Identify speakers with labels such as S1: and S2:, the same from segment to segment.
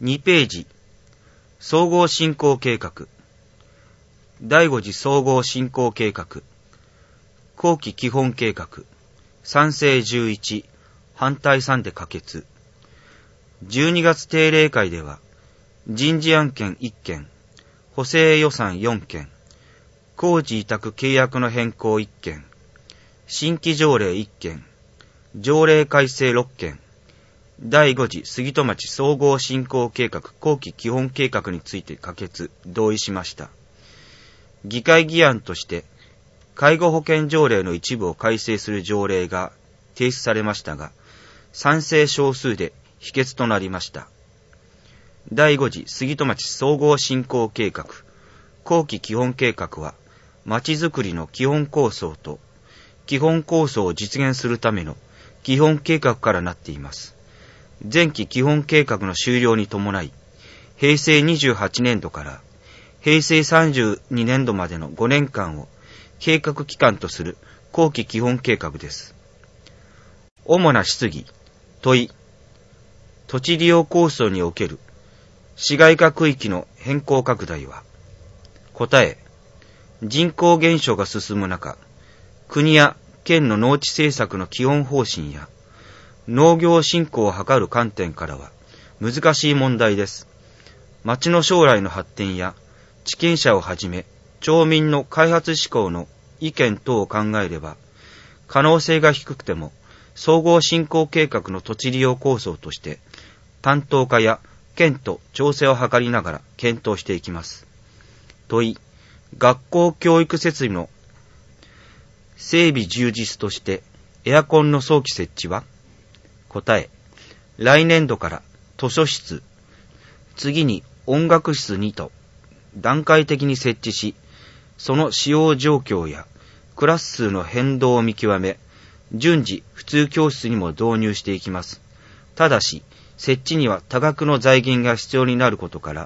S1: 2ページ、総合振興計画。第5次総合振興計画。後期基本計画。賛成11、反対3で可決。12月定例会では、人事案件1件、補正予算4件、工事委託契約の変更1件、新規条例1件、条例改正6件、第5次杉戸町総合振興計画後期基本計画について可決、同意しました。議会議案として、介護保険条例の一部を改正する条例が提出されましたが、賛成少数で否決となりました。第5次杉戸町総合振興計画後期基本計画は、町づくりの基本構想と、基本構想を実現するための基本計画からなっています。前期基本計画の終了に伴い、平成28年度から平成32年度までの5年間を計画期間とする後期基本計画です。主な質疑、問い、土地利用構想における市街化区域の変更拡大は、答え、人口減少が進む中、国や県の農地政策の基本方針や農業振興を図る観点からは難しい問題です。町の将来の発展や地権者をはじめ町民の開発志向の意見等を考えれば、可能性が低くても総合振興計画の土地利用構想として担当課や県と調整を図りながら検討していきます。問い、学校教育設備の整備充実としてエアコンの早期設置は、答え、来年度から図書室、次に音楽室にと段階的に設置し、その使用状況やクラス数の変動を見極め、順次普通教室にも導入していきます。ただし、設置には多額の財源が必要になることから、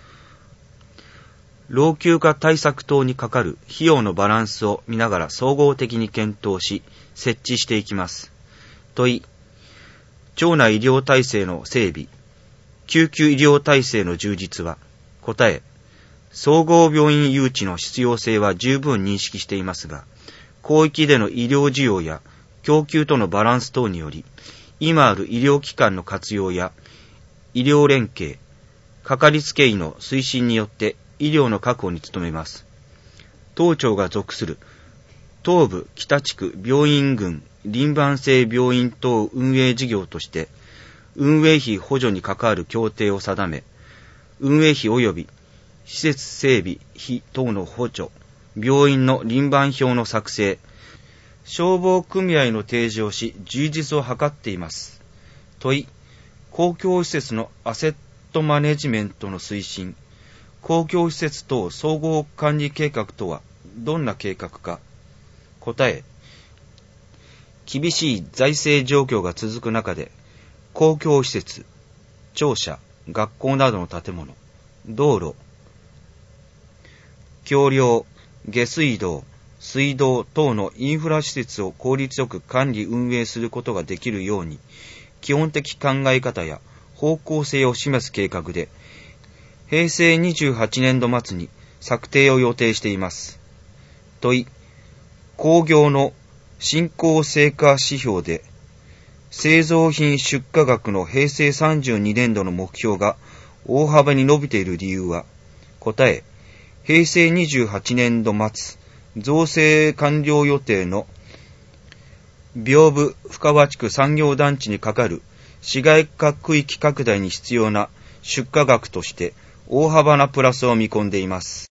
S1: 老朽化対策等にかかる費用のバランスを見ながら総合的に検討し、設置していきます。問い、町内医療体制の整備、救急医療体制の充実は、答え、総合病院誘致の必要性は十分認識していますが、広域での医療需要や供給とのバランス等により、今ある医療機関の活用や医療連携、かかりつけ医の推進によって医療の確保に努めます。当庁が属する東部北地区病院群輪番制病院等運営事業として、運営費補助に関わる協定を定め、運営費及び施設整備費等の補助、病院の輪番表の作成、消防組合の提示をし、充実を図っています。問い、公共施設のアセットマネジメントの推進、公共施設等総合管理計画とはどんな計画か。答え、厳しい財政状況が続く中で、公共施設、庁舎、学校などの建物、道路、橋梁、下水道、水道等のインフラ施設を効率よく管理運営することができるように、基本的考え方や方向性を示す計画で、平成28年度末に策定を予定しています。問い、工業の振興成果指標で、製造品出荷額の平成32年度の目標が大幅に伸びている理由は、答え、平成28年度末、造成完了予定の屏風深川地区産業団地にかかる市街化区域拡大に必要な出荷額として大幅なプラスを見込んでいます。